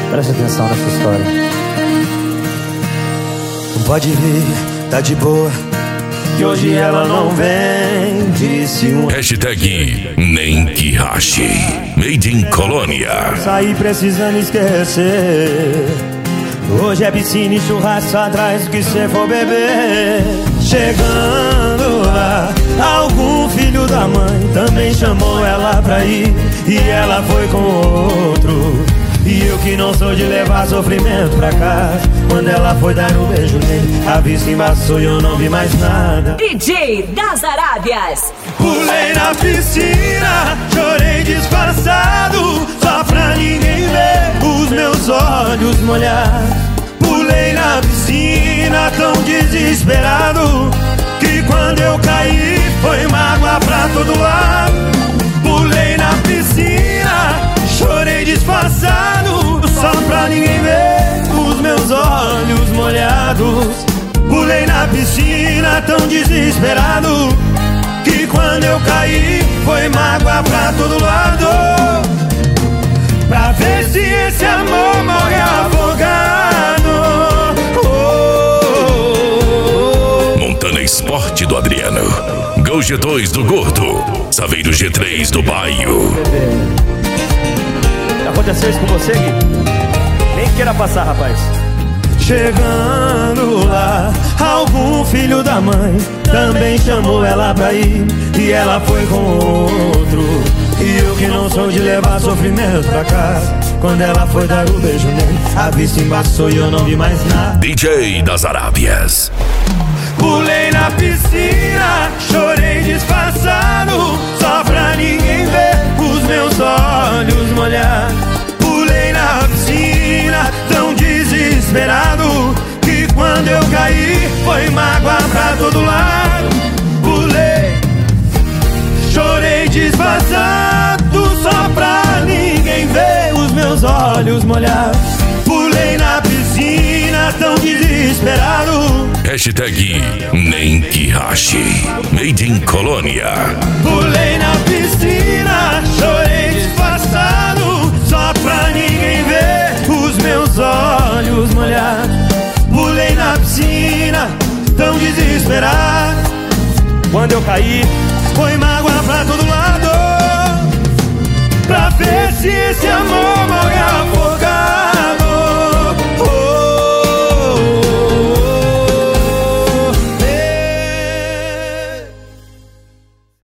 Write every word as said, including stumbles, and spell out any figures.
Preste atenção nessa história. Pode vir, tá de boa, que hoje ela não vem. Disse um Hashtag nem que rache. Made in Colônia. Saí precisando esquecer. Hoje é piscina e churrasco atrás do que cê for beber. Chegando lá, algum filho da mãe também chamou ela pra ir, e ela foi com outro. E eu que não sou de levar sofrimento pra casa, quando ela foi dar um beijo nele, a vista embaçou e eu não vi mais nada. D J das Arábias. Pulei na piscina, chorei disfarçado, só pra ninguém ver os meus olhos molhados. Pulei na piscina tão desesperado, que quando eu caí foi mágoa pra todo lado. Pulei na piscina, chorei disfarçado, só pra ninguém ver os meus olhos molhados. Pulei na piscina tão desesperado, que quando eu caí foi mágoa pra todo lado. Pra ver se esse amor morre afogado. Oh, oh, oh. Montana Esporte do Adriano, Gol G dois do Gordo, Saveiro G três do Baio. Aconteceu isso com você, Gui? Nem queira passar, rapaz. Chegando lá, algum filho da mãe também chamou ela pra ir, e ela foi com outro. E eu que não sou de levar sofrimento pra casa, quando ela foi dar o beijo nele, a vista embaçou e eu não vi mais nada. D J das Arábias. Pulei na piscina, chorei disfarçado, só pra ninguém ver os meus olhos molhados. Pulei na piscina tão desesperado, que quando eu caí foi mágoa pra todo lado. Pulei, chorei disfarçado, só pra ninguém ver os meus olhos molhados. Pulei na piscina tão desesperado. Hashtag nem que rache. Made in Colônia. Pulei na piscina, chorei disfarçado, só pra ninguém ver os meus olhos molhados. Pulei na piscina tão desesperado, quando eu caí foi mágoa pra todo lado. Pra ver se esse amor